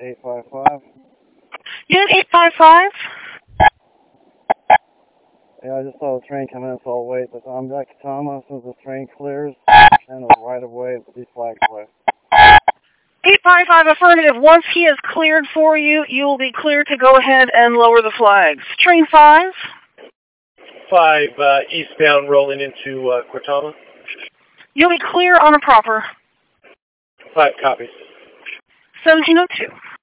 855. Unit 855? Yeah, I just saw the train come in, so I'll wait. But I'm at Katama. As soon as the train clears and the right of way, these flags away. 855 affirmative. Once he is cleared for you, you will be cleared to go ahead and lower the flags. Train 5? 5, eastbound rolling into Cortama. You'll be clear on a proper. 5 copies. 1702.